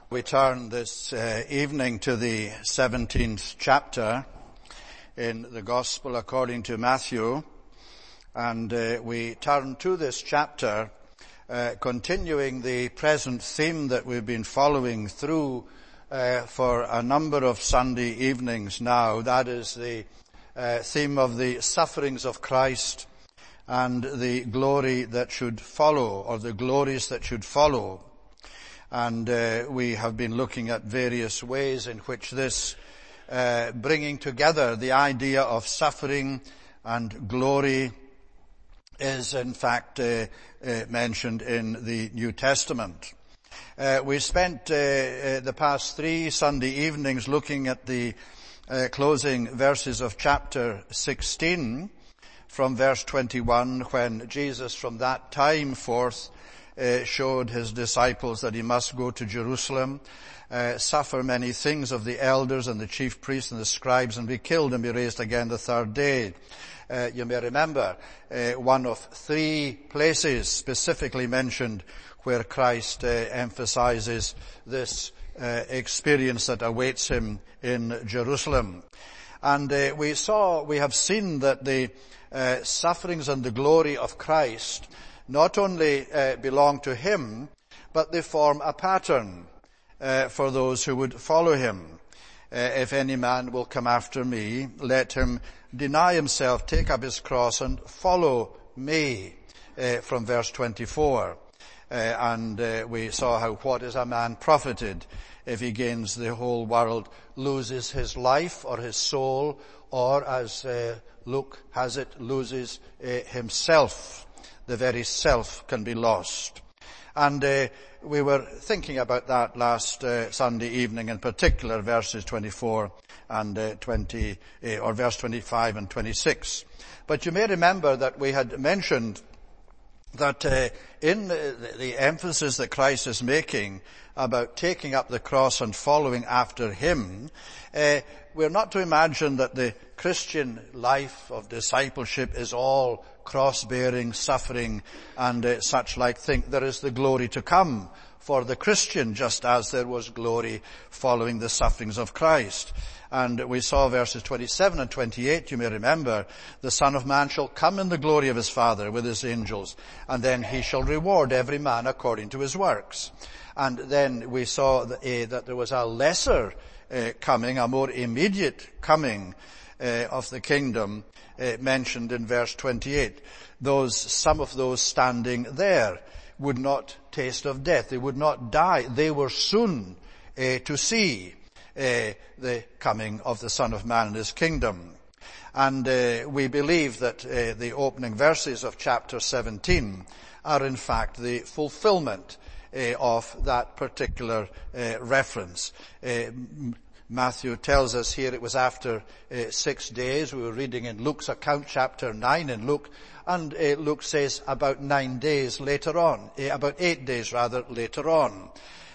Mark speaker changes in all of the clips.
Speaker 1: We turn this evening to the 17th chapter in the Gospel according to Matthew, and we turn to this chapter continuing the present theme that we've been following through for a number of Sunday evenings now. That is the theme of the sufferings of Christ and the glory that should follow, or the glories that should follow. And we have been looking at various ways in which this bringing together the idea of suffering and glory is in fact mentioned in the New Testament. We spent the past 3 Sunday evenings looking at the closing verses of chapter 16 from verse 21, when Jesus from that time forth showed his disciples that he must go to Jerusalem, suffer many things of the elders and the chief priests and the scribes, and be killed and be raised again the third day. You may remember one of 3 places specifically mentioned where Christ emphasizes this experience that awaits him in Jerusalem. And we have seen that the sufferings and the glory of Christ not only belong to him, but they form a pattern for those who would follow him. If any man will come after me, let him deny himself, take up his cross, and follow me, from verse 24. And we saw how what is a man profited if he gains the whole world, loses his life or his soul, or as Luke has it, loses himself. The very self can be lost. And we were thinking about that last Sunday evening, in particular verses 24 and verse 25 and 26. But you may remember that we had mentioned that in the emphasis that Christ is making about taking up the cross and following after him, we're not to imagine that the Christian life of discipleship is all cross-bearing, suffering, and such like thing. There is the glory to come for the Christian, just as there was glory following the sufferings of Christ. And we saw verses 27 and 28, you may remember, the Son of Man shall come in the glory of his Father with his angels, and then he shall reward every man according to his works. And then we saw that there was a lesser coming, a more immediate coming of the kingdom mentioned in verse 28. Some of those standing there would not taste of death. They would not die. They were soon to see the coming of the Son of Man and his kingdom. And we believe that the opening verses of chapter 17 are in fact the fulfillment of that particular reference. Matthew tells us here it was after 6 days. We were reading in Luke's account, chapter 9 in Luke, and Luke says about 9 days later on, about 8 days rather later on.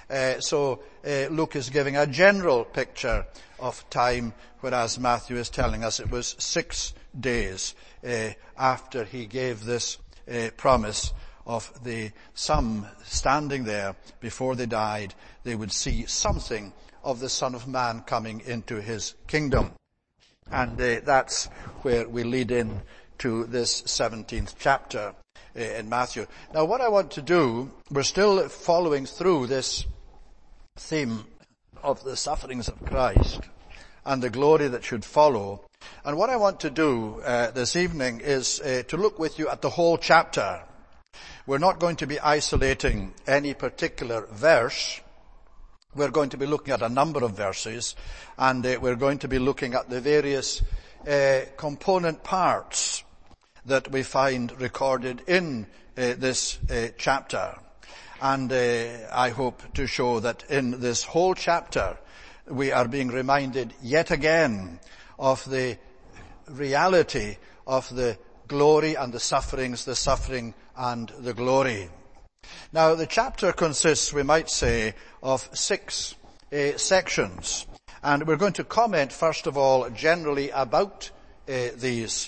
Speaker 1: So Luke is giving a general picture of time, whereas Matthew is telling us it was 6 days after he gave this promise of some standing there before they died, they would see something of the Son of Man coming into his kingdom. And that's where we lead in to this 17th chapter in Matthew. Now what I want to do, we're still following through this theme of the sufferings of Christ and the glory that should follow. And what I want to do this evening is to look with you at the whole chapter. We're not going to be isolating any particular verse. We're going to be looking at a number of verses, and we're going to be looking at the various component parts that we find recorded in this chapter. And I hope to show that in this whole chapter we are being reminded yet again of the reality of the glory and the suffering and the glory. Now, the chapter consists, we might say, of 6 sections. And we're going to comment, first of all, generally about these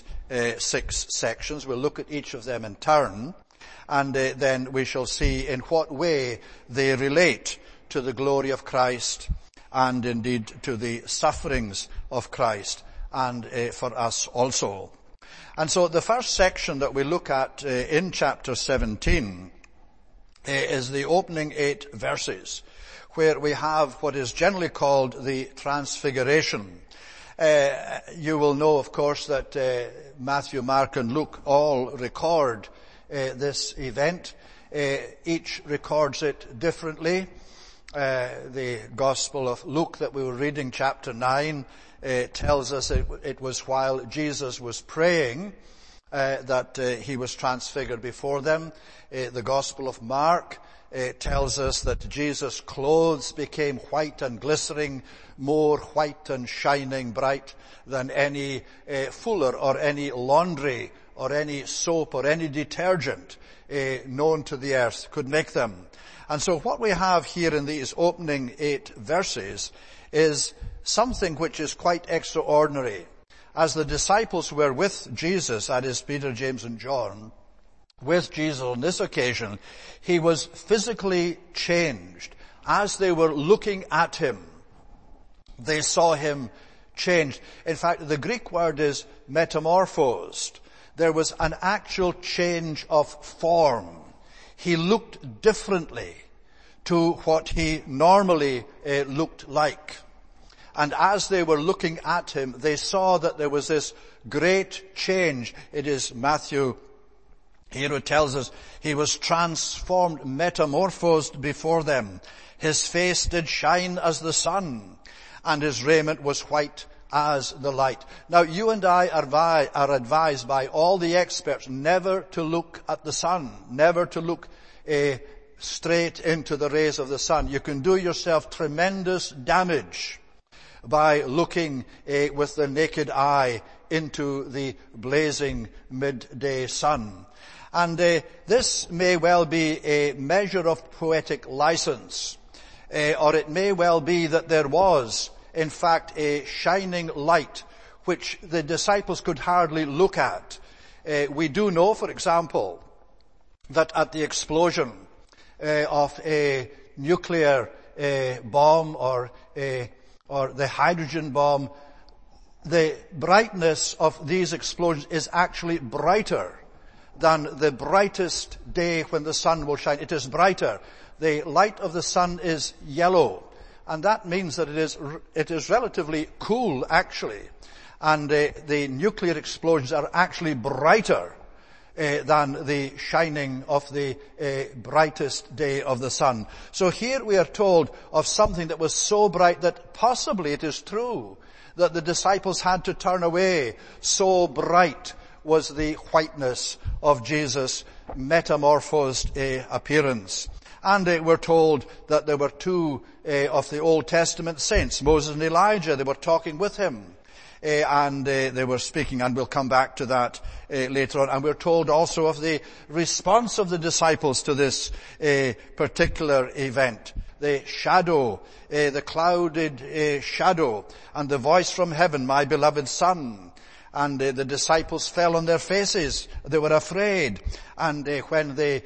Speaker 1: 6 sections. We'll look at each of them in turn. And then we shall see in what way they relate to the glory of Christ and indeed to the sufferings of Christ and for us also. And so the first section that we look at in chapter 17 is the opening 8 verses, where we have what is generally called the Transfiguration. You will know, of course, that Matthew, Mark and Luke all record this event. Each records it differently. The Gospel of Luke that we were reading, chapter 9, tells us it was while Jesus was praying that he was transfigured before them. The Gospel of Mark tells us that Jesus' clothes became white and glistening, more white and shining bright than any fuller or any laundry or any soap or any detergent known to the earth could make them. And so what we have here in these opening 8 verses is something which is quite extraordinary. As the disciples were with Jesus, that is Peter, James and John, with Jesus on this occasion, he was physically changed. As they were looking at him, they saw him changed. In fact, the Greek word is metamorphosed. There was an actual change of form. He looked differently to what he normally looked like. And as they were looking at him, they saw that there was this great change. It is Matthew here who tells us he was transformed, metamorphosed before them. His face did shine as the sun, and his raiment was white as the light. Now, you and I are advised by all the experts never to look at the sun, never to look straight into the rays of the sun. You can do yourself tremendous damage by looking with the naked eye into the blazing midday sun. And this may well be a measure of poetic license, or it may well be that there was, in fact, a shining light which the disciples could hardly look at. We do know, for example, that at the explosion of a nuclear bomb or the hydrogen bomb, the brightness of these explosions is actually brighter than the brightest day when the sun will shine. It is brighter. The light of the sun is yellow, and that means that it is relatively cool, actually. And the nuclear explosions are actually brighter than the shining of the brightest day of the sun. So here we are told of something that was so bright that possibly it is true that the disciples had to turn away. So bright was the whiteness of Jesus' metamorphosed appearance. And we're told that there were 2 of the Old Testament saints, Moses and Elijah. They were talking with him. And they were speaking, and we'll come back to that later on. And we're told also of the response of the disciples to this particular event. The shadow, the clouded shadow, and the voice from heaven, my beloved Son. And the disciples fell on their faces. They were afraid. And when the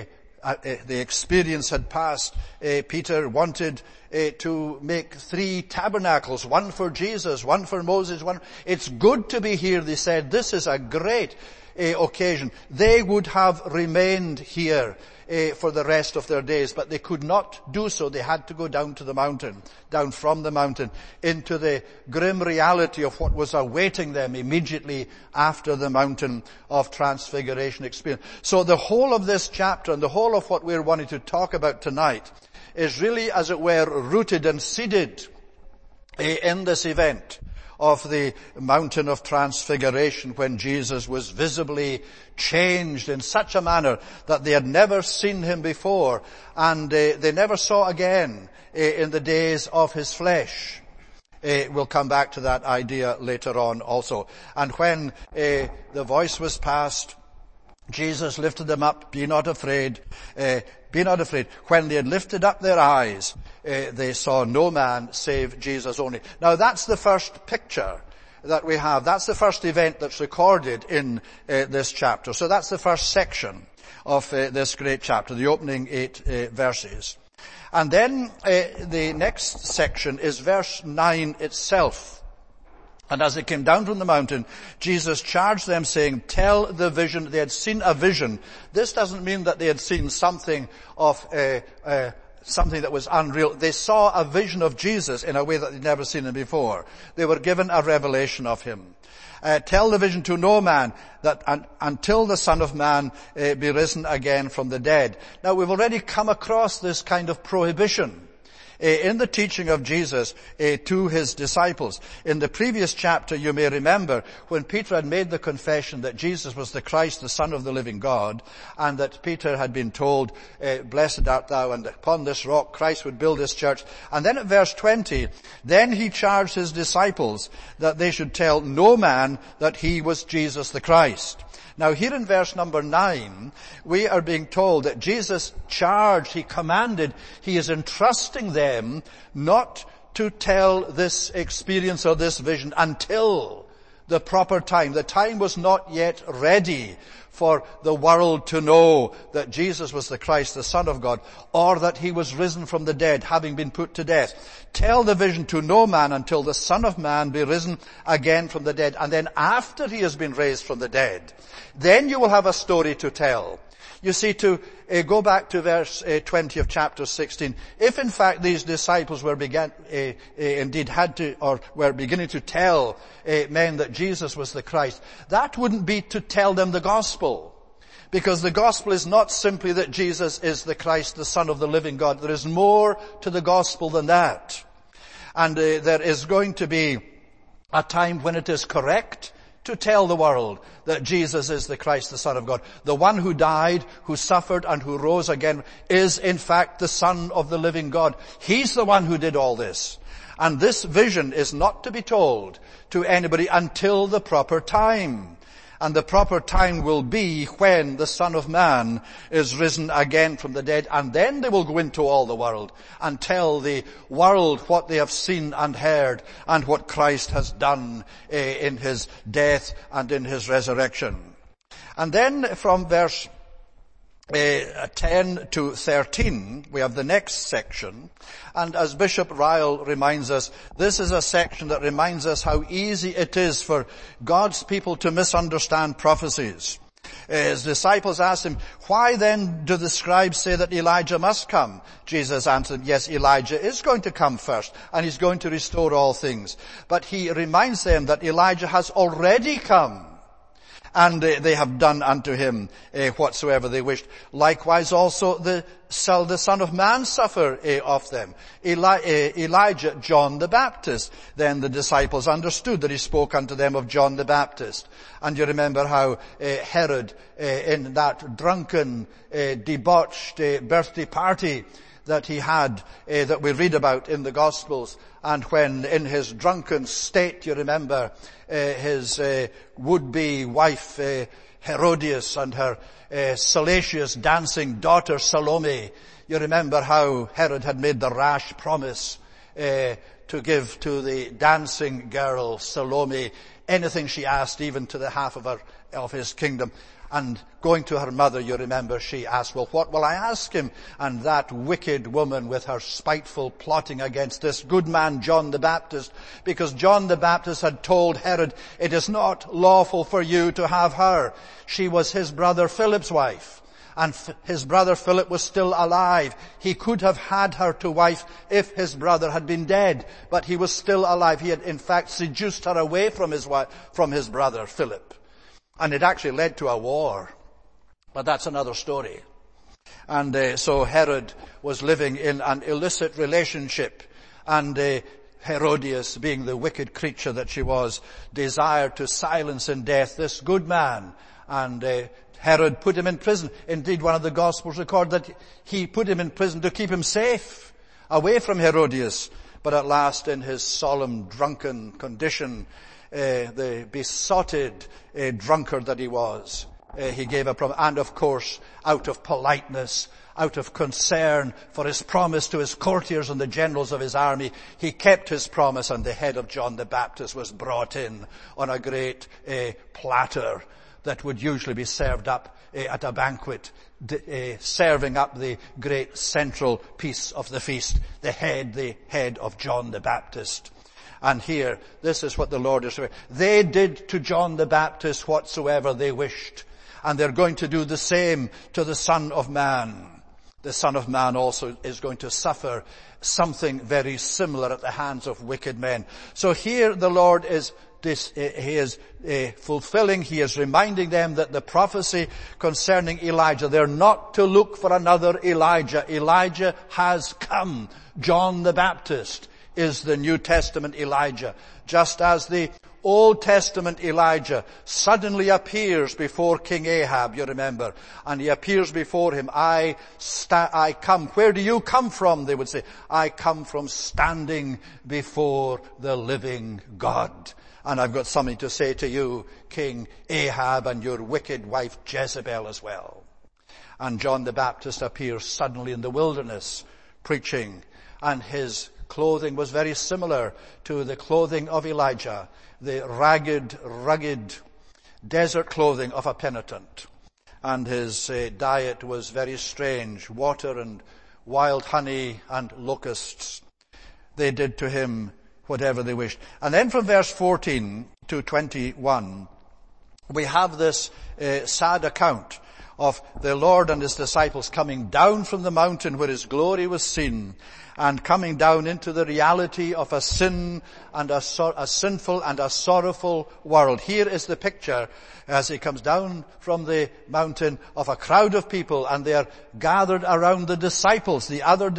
Speaker 1: experience had passed, Peter wanted to make 3 tabernacles, one for Jesus, one for Moses, one. It's good to be here, they said. This is a great occasion. They would have remained here for the rest of their days, but they could not do so. They had to go down to the mountain, down from the mountain into the grim reality of what was awaiting them immediately after the mountain of transfiguration experience. So the whole of this chapter and the whole of what we're wanting to talk about tonight is really, as it were, rooted and seeded in this event of the mountain of transfiguration, when Jesus was visibly changed in such a manner that they had never seen him before, and they never saw again in the days of his flesh. We'll come back to that idea later on also. And when the voice was passed, Jesus lifted them up. Be not afraid. Be not afraid. When they had lifted up their eyes, they saw no man save Jesus only. Now that's the first picture that we have. That's the first event that's recorded in this chapter. So that's the first section of this great chapter, the opening 8 verses. And then the next section is verse 9 itself. And as they came down from the mountain, Jesus charged them, saying, tell the vision. They had seen a vision. This doesn't mean that they had seen something of something that was unreal. They saw a vision of Jesus in a way that they'd never seen him before. They were given a revelation of him. Tell the vision to no man that until the Son of Man be risen again from the dead. Now we've already come across this kind of prohibition in the teaching of Jesus to his disciples. In the previous chapter, you may remember, when Peter had made the confession that Jesus was the Christ, the Son of the living God, and that Peter had been told, blessed art thou, and upon this rock Christ would build his church. And then at verse 20, then he charged his disciples that they should tell no man that he was Jesus the Christ. Now here in verse number 9, we are being told that Jesus charged, he commanded, he is entrusting them not to tell this experience or this vision until the proper time. The time was not yet ready for the world to know that Jesus was the Christ, the Son of God, or that he was risen from the dead, having been put to death. Tell the vision to no man until the Son of Man be risen again from the dead. And then after he has been raised from the dead, then you will have a story to tell. You see, to go back to verse 20 of chapter 16, if in fact these disciples were indeed had to, or were beginning to tell men that Jesus was the Christ, that wouldn't be to tell them the gospel. Because the gospel is not simply that Jesus is the Christ, the Son of the living God. There is more to the gospel than that. And there is going to be a time when it is correct to tell the world that Jesus is the Christ, the Son of God. The one who died, who suffered, and who rose again is in fact the Son of the living God. He's the one who did all this. And this vision is not to be told to anybody until the proper time. And the proper time will be when the Son of Man is risen again from the dead. And then they will go into all the world and tell the world what they have seen and heard and what Christ has done in his death and in his resurrection. And then from verse 10 to 13, we have the next section. And as Bishop Ryle reminds us, this is a section that reminds us how easy it is for God's people to misunderstand prophecies. His disciples asked him, why then do the scribes say that Elijah must come? Jesus answered, yes, Elijah is going to come first, and he's going to restore all things. But he reminds them that Elijah has already come, and they have done unto him whatsoever they wished. Likewise also the Son of Man suffer of them. Elijah, John the Baptist. Then the disciples understood that he spoke unto them of John the Baptist. And you remember how Herod, in that drunken, debauched birthday party that he had, that we read about in the Gospels, and when in his drunken state, you remember, his would-be wife Herodias and her salacious dancing daughter Salome, you remember how Herod had made the rash promise to give to the dancing girl Salome anything she asked, even to the half of his kingdom. And going to her mother, you remember, she asked, well, what will I ask him? And that wicked woman with her spiteful plotting against this good man, John the Baptist, because John the Baptist had told Herod, it is not lawful for you to have her. She was his brother Philip's wife. And his brother Philip was still alive. He could have had her to wife if his brother had been dead. But he was still alive. He had in fact seduced her away from his brother Philip. And it actually led to a war. But that's another story. And so Herod was living in an illicit relationship. And Herodias, being the wicked creature that she was, desired to silence in death this good man. And Herod put him in prison. Indeed, one of the Gospels record that he put him in prison to keep him safe, away from Herodias. But at last, in his solemn, drunken condition, the besotted drunkard that he was, he gave a promise. And of course, out of politeness, out of concern for his promise to his courtiers and the generals of his army, he kept his promise, and the head of John the Baptist was brought in on a great platter that would usually be served up at a banquet, serving up the great central piece of the feast, the head of John the Baptist. And here, this is what the Lord is saying. They did to John the Baptist whatsoever they wished, and they're going to do the same to the Son of Man. The Son of Man also is going to suffer something very similar at the hands of wicked men. So here the Lord is fulfilling, he is reminding them that the prophecy concerning Elijah, they're not to look for another Elijah. Elijah has come. John the Baptist is the New Testament Elijah. Just as the Old Testament Elijah suddenly appears before King Ahab, you remember, and he appears before him. I come. Where do you come from? They would say, I come from standing before the living God. And I've got something to say to you, King Ahab, and your wicked wife Jezebel as well. And John the Baptist appears suddenly in the wilderness preaching, and his clothing was very similar to the clothing of Elijah, the ragged, rugged desert clothing of a penitent. And his diet was very strange, water and wild honey and locusts. They did to him whatever they wished. And then from verse 14 to 21, we have this sad account of the Lord and his disciples coming down from the mountain where his glory was seen, and coming down into the reality of a sin and a sinful and a sorrowful world. Here is the picture as he comes down from the mountain of a crowd of people, and they are gathered around the disciples, the other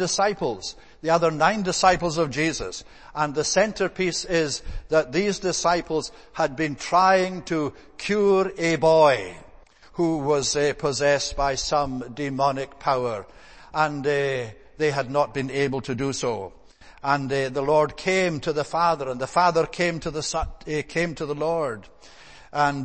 Speaker 1: 9 disciples of Jesus. And the centerpiece is that these disciples had been trying to cure a boy who was possessed by some demonic power, and they had not been able to do so. And the Lord came to the Father, and the Father came to the Son, came to the Lord, and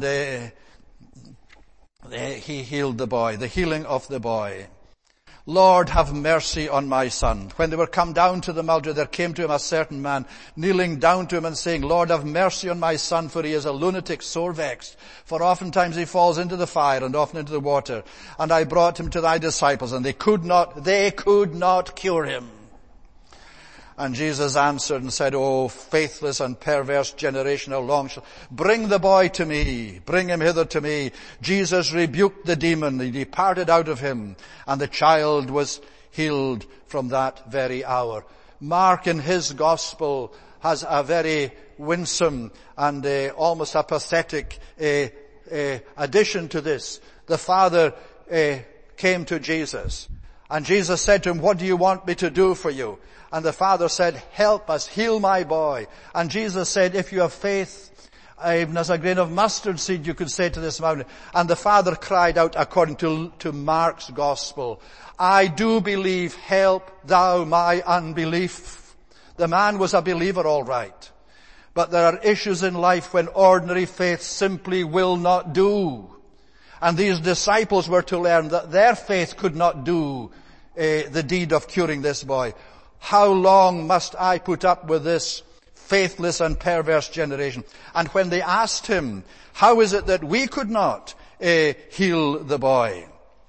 Speaker 1: he healed the boy, the healing of the boy. Lord, have mercy on my son. When they were come down to the multitude, there came to him a certain man, kneeling down to him and saying, Lord, have mercy on my son, for he is a lunatic, sore vexed. For oftentimes he falls into the fire and often into the water. And I brought him to thy disciples, and they could not cure him. And Jesus answered and said, O faithless and perverse generation, how long shall... Bring the boy to me. Bring him hither to me. Jesus rebuked the demon. He departed out of him, and the child was healed from that very hour. Mark in his gospel has a very winsome and almost a pathetic addition to this. The father came to Jesus, and Jesus said to him, what do you want me to do for you? And the father said, help us, heal my boy. And Jesus said, if you have faith, even as a grain of mustard seed, you could say to this mountain. And the father cried out, according to Mark's gospel, I do believe, help thou my unbelief. The man was a believer, all right. But there are issues in life when ordinary faith simply will not do. And these disciples were to learn that their faith could not do the deed of curing this boy. How long must I put up with this faithless and perverse generation? And when they asked him, how is it that we could not heal the boy?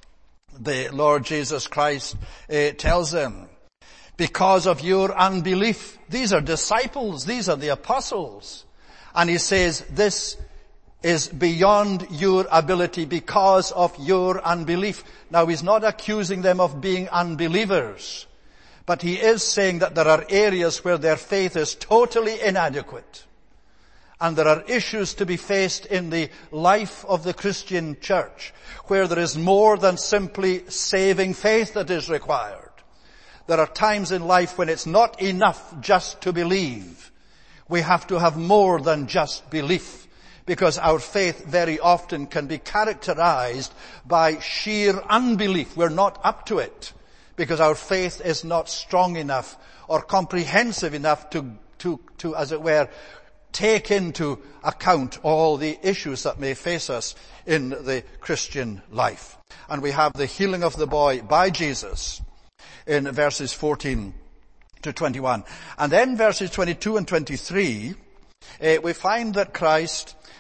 Speaker 1: The Lord Jesus Christ tells them, because of your unbelief. These are disciples. These are the apostles. And he says, this is beyond your ability because of your unbelief. Now, he's not accusing them of being unbelievers, but he is saying that there are areas where their faith is totally inadequate. And there are issues to be faced in the life of the Christian church where there is more than simply saving faith that is required. There are times in life when it's not enough just to believe. We have to have more than just belief, because our faith very often can be characterized by sheer unbelief. We're not up to it, because our faith is not strong enough or comprehensive enough to, as it were, take into account all the issues that may face us in the Christian life. And we have the healing of the boy by Jesus in verses 14 to 21. And then verses 22 and 23, we find that Christ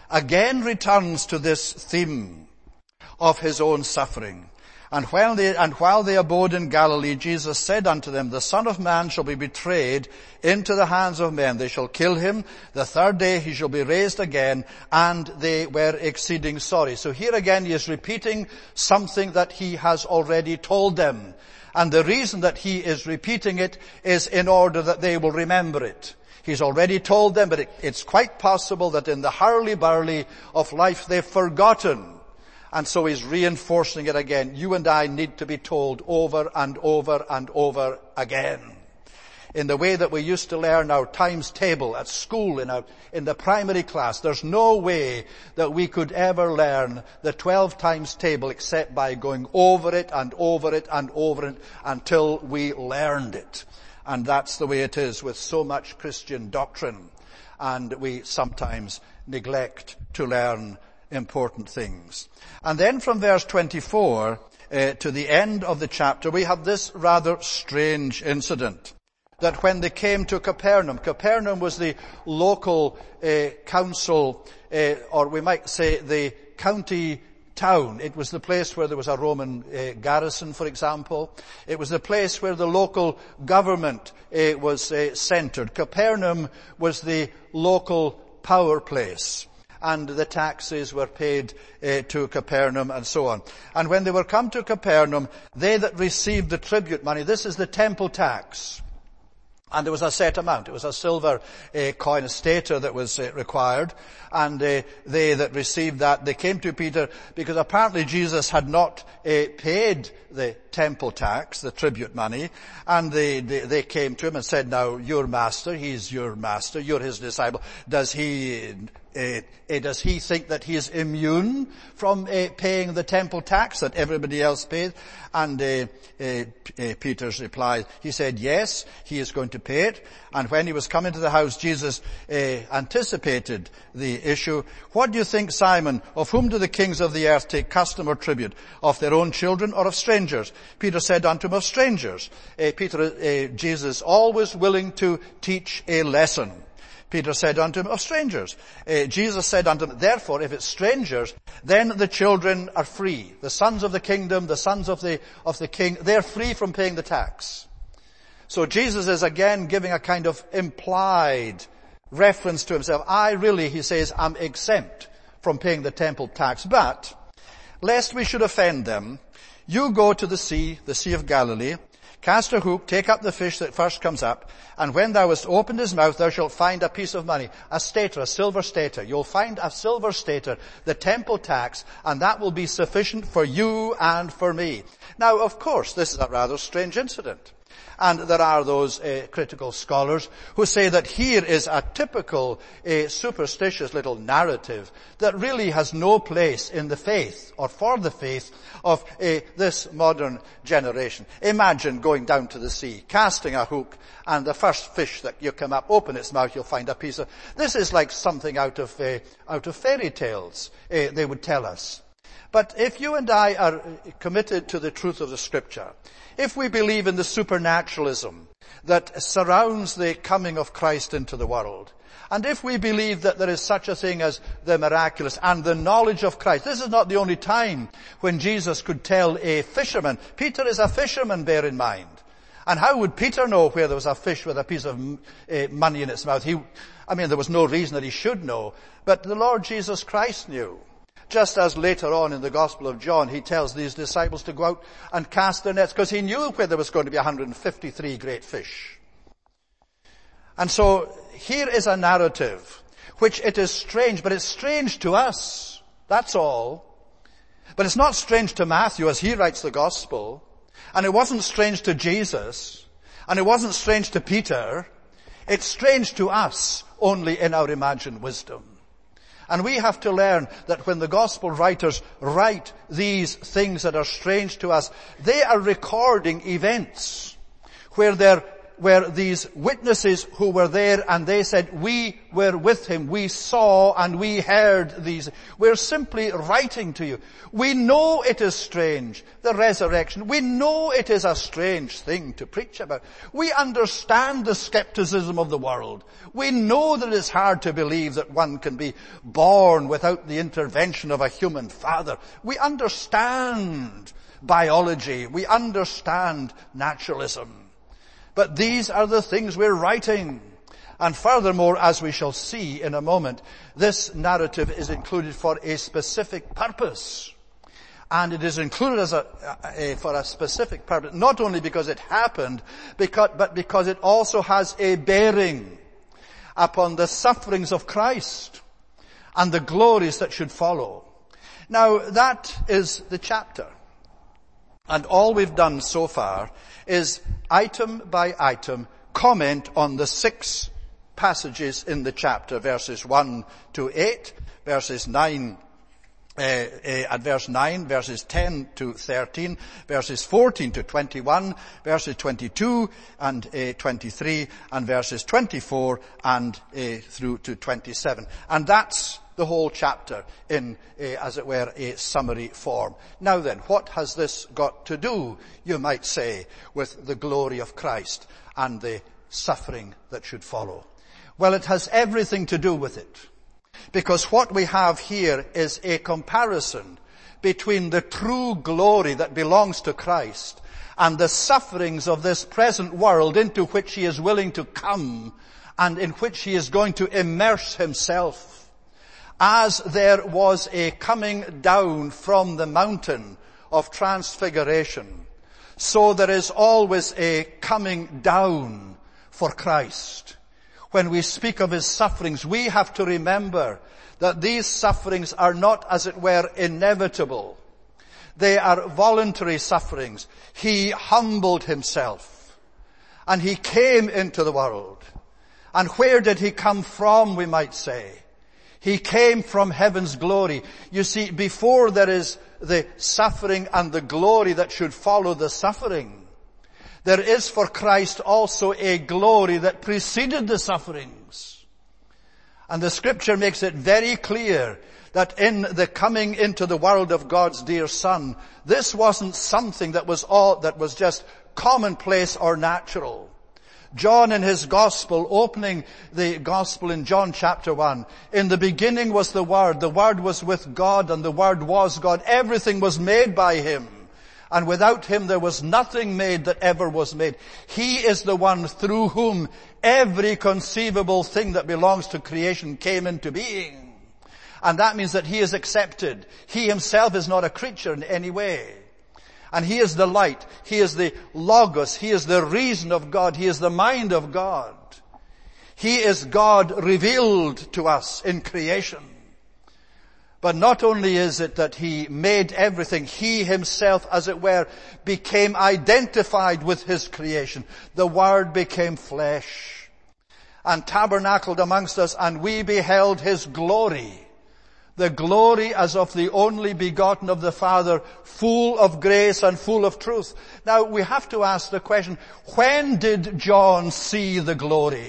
Speaker 1: again returns to this theme of his own suffering. And while they abode in Galilee, Jesus said unto them, the Son of Man shall be betrayed into the hands of men. They shall kill him. The third day he shall be raised again. And they were exceeding sorry. So here again he is repeating something that he has already told them. And the reason that he is repeating it is in order that they will remember it. He's already told them, but it's quite possible that in the hurly-burly of life they've forgotten. And so he's reinforcing it again. You and I need to be told over and over and over again. In the way that we used to learn our times table at school in the primary class, there's no way that we could ever learn the 12 times table except by going over it and over it and over it until we learned it. And that's the way it is with so much Christian doctrine. And we sometimes neglect to learn important things. And then from verse 24 to the end of the chapter, we have this rather strange incident. That when they came to Capernaum was the local council, or we might say the county town. It was the place where there was a Roman garrison, for example. It was the place where the local government was centered. Capernaum was the local power place. And the taxes were paid to Capernaum and so on. And when they were come to Capernaum, they that received the tribute money, this is the temple tax. And there was a set amount. It was a silver coin, a stater that was required. And they that received that, they came to Peter because apparently Jesus had not paid the temple tax, the tribute money. And they came to him and said, now, your master, he's your master, you're his disciple. Does he think that he is immune from paying the temple tax that everybody else paid? And Peter's reply, he said, yes, he is going to pay it. And when he was coming to the house, Jesus anticipated the issue. What do you think, Simon? Of whom do the kings of the earth take custom or tribute? Of their own children or of strangers? Peter said unto him, of strangers. Jesus always willing to teach a lesson. Peter said unto him, of strangers. Jesus said unto him, therefore, if it's strangers, then the children are free. The sons of the kingdom, the sons of the king, they're free from paying the tax. So Jesus is again giving a kind of implied reference to himself. I really, he says, am exempt from paying the temple tax. But, lest we should offend them, you go to the Sea of Galilee, cast a hook, take up the fish that first comes up, and when thou hast opened his mouth, thou shalt find a piece of money, a stater, a silver stater. You'll find a silver stater, the temple tax, and that will be sufficient for you and for me. Now, of course, this is a rather strange incident. And there are those critical scholars who say that here is a typical superstitious little narrative that really has no place in the faith or for the faith of this modern generation. Imagine going down to the sea, casting a hook, and the first fish that you come up, open its mouth, you'll find a piece of... This is like something out of fairy tales, they would tell us. But if you and I are committed to the truth of the Scripture, if we believe in the supernaturalism that surrounds the coming of Christ into the world, and if we believe that there is such a thing as the miraculous and the knowledge of Christ, this is not the only time when Jesus could tell a fisherman. Peter is a fisherman, bear in mind. And how would Peter know where there was a fish with a piece of money in its mouth? There was no reason that he should know, but the Lord Jesus Christ knew. Just as later on in the Gospel of John, he tells these disciples to go out and cast their nets because he knew where there was going to be 153 great fish. And so here is a narrative which it is strange, but it's strange to us. That's all. But it's not strange to Matthew as he writes the Gospel. And it wasn't strange to Jesus. And it wasn't strange to Peter. It's strange to us only in our imagined wisdom. And we have to learn that when the gospel writers write these things that are strange to us, they are recording events where their were these witnesses who were there, and they said, we were with him, we saw and we heard these. We're simply writing to you. We know it is strange, the resurrection. We know it is a strange thing to preach about. We understand the skepticism of the world. We know that it's hard to believe that one can be born without the intervention of a human father. We understand biology. We understand naturalism. But these are the things we're writing. And furthermore, as we shall see in a moment, this narrative is included for a specific purpose. And it is included as for a specific purpose, not only because it happened, but because it also has a bearing upon the sufferings of Christ and the glories that should follow. Now, that is the chapter. And all we've done so far is item by item comment on the 6 passages in the chapter, verses 1 to 8, verses 9, at verse 9, verses 10 to 13, verses 14 to 21, verses 22 and 23, and verses 24 and through to 27. And that's the whole chapter in, as it were, a summary form. Now then, what has this got to do, you might say, with the glory of Christ and the suffering that should follow? Well, it has everything to do with it. Because what we have here is a comparison between the true glory that belongs to Christ and the sufferings of this present world into which he is willing to come and in which he is going to immerse himself. As there was a coming down from the mountain of transfiguration, so there is always a coming down for Christ. When we speak of his sufferings, we have to remember that these sufferings are not, as it were, inevitable. They are voluntary sufferings. He humbled himself, and he came into the world. And where did he come from, we might say? He came from heaven's glory. You see, before there is the suffering and the glory that should follow the suffering, there is for Christ also a glory that preceded the sufferings. And the scripture makes it very clear that in the coming into the world of God's dear Son, this wasn't something that was just commonplace or natural. John in his gospel, opening the gospel in John chapter 1, in the beginning was the Word was with God, and the Word was God. Everything was made by him, and without him there was nothing made that ever was made. He is the one through whom every conceivable thing that belongs to creation came into being. And that means that he is accepted. He himself is not a creature in any way. And he is the light. He is the Logos. He is the reason of God. He is the mind of God. He is God revealed to us in creation. But not only is it that he made everything, he himself, as it were, became identified with his creation. The Word became flesh and tabernacled amongst us, and we beheld his glory. The glory as of the only begotten of the Father, full of grace and full of truth. Now we have to ask the question, when did John see the glory?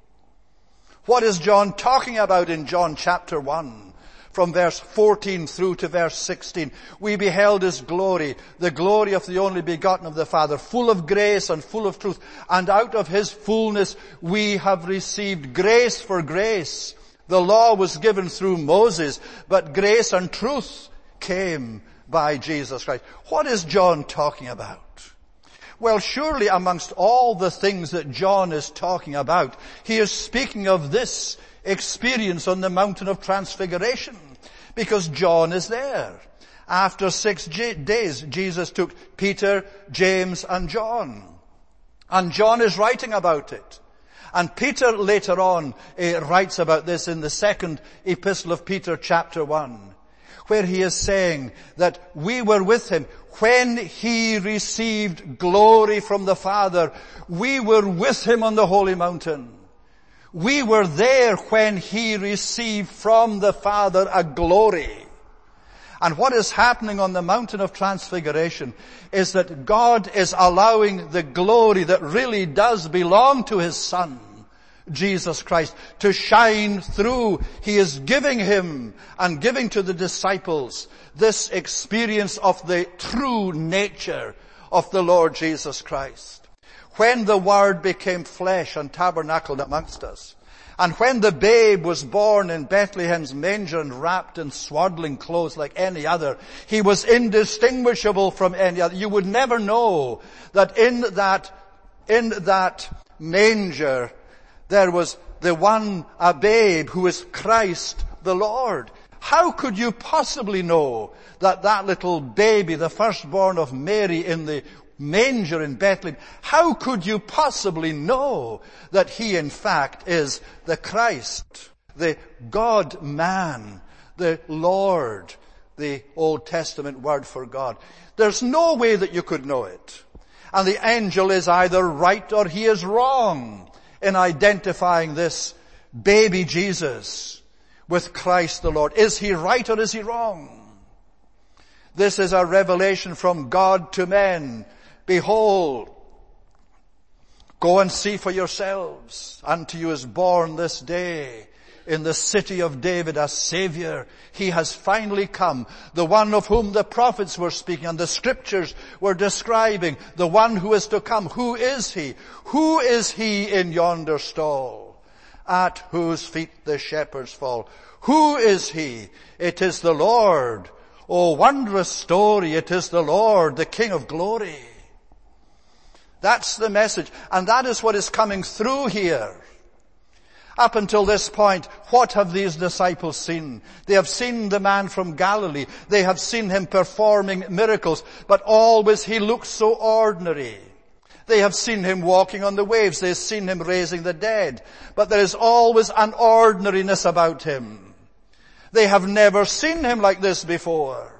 Speaker 1: What is John talking about in John chapter 1? From verse 14 through to verse 16. We beheld his glory, the glory of the only begotten of the Father, full of grace and full of truth. And out of his fullness we have received grace for grace. The law was given through Moses, but grace and truth came by Jesus Christ. What is John talking about? Well, surely amongst all the things that John is talking about, he is speaking of this experience on the mountain of transfiguration, because John is there. After 6 days, Jesus took Peter, James, and John. And John is writing about it. And Peter later on writes about this in the second epistle of Peter chapter 1, where he is saying that we were with him when he received glory from the Father. We were with him on the holy mountain. We were there when he received from the Father a glory. And what is happening on the mountain of transfiguration is that God is allowing the glory that really does belong to His Son, Jesus Christ, to shine through. He is giving Him and giving to the disciples this experience of the true nature of the Lord Jesus Christ. When the Word became flesh and tabernacled amongst us, and when the babe was born in Bethlehem's manger and wrapped in swaddling clothes like any other, He was indistinguishable from any other. You would never know that in that manger there was a babe who is Christ the Lord. How could you possibly know that little baby, the firstborn of Mary in the manger in Bethlehem, how could you possibly know that He in fact is the Christ, the God-man, the Lord, the Old Testament word for God? There's no way that you could know it. And the angel is either right or he is wrong in identifying this baby Jesus with Christ the Lord. Is he right or is he wrong? This is a revelation from God to men. Behold, go and see for yourselves. Unto you is born this day in the city of David a Savior. He has finally come. The one of whom the prophets were speaking and the scriptures were describing. The one who is to come. Who is He? Who is He in yonder stall, at whose feet the shepherds fall? Who is He? It is the Lord. Oh, wondrous story. It is the Lord, the King of glory. That's the message. And that is what is coming through here. Up until this point, what have these disciples seen? They have seen the man from Galilee. They have seen Him performing miracles. But always He looks so ordinary. They have seen Him walking on the waves. They have seen Him raising the dead. But there is always an ordinariness about Him. They have never seen Him like this before.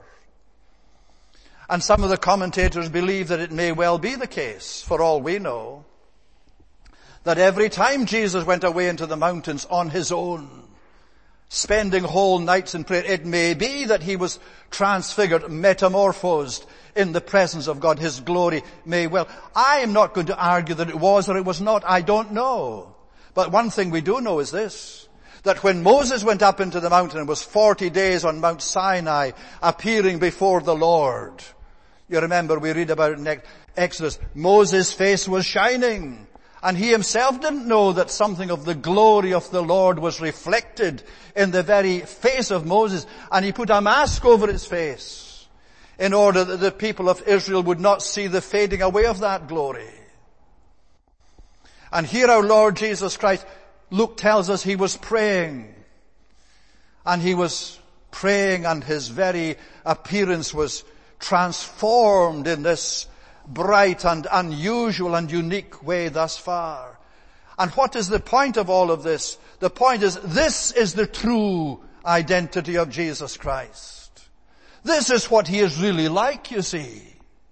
Speaker 1: And some of the commentators believe that it may well be the case, for all we know, that every time Jesus went away into the mountains on His own, spending whole nights in prayer, it may be that He was transfigured, metamorphosed in the presence of God. His glory may well. I am not going to argue that it was or it was not. I don't know. But one thing we do know is this, that when Moses went up into the mountain and was 40 days on Mount Sinai appearing before the Lord, you remember we read about it in Exodus, Moses' face was shining. And he himself didn't know that something of the glory of the Lord was reflected in the very face of Moses. And he put a mask over his face in order that the people of Israel would not see the fading away of that glory. And here our Lord Jesus Christ, Luke tells us He was praying. And He was praying and His very appearance was transformed in this bright and unusual and unique way thus far. And what is the point of all of this? The point is, this is the true identity of Jesus Christ. This is what He is really like, you see.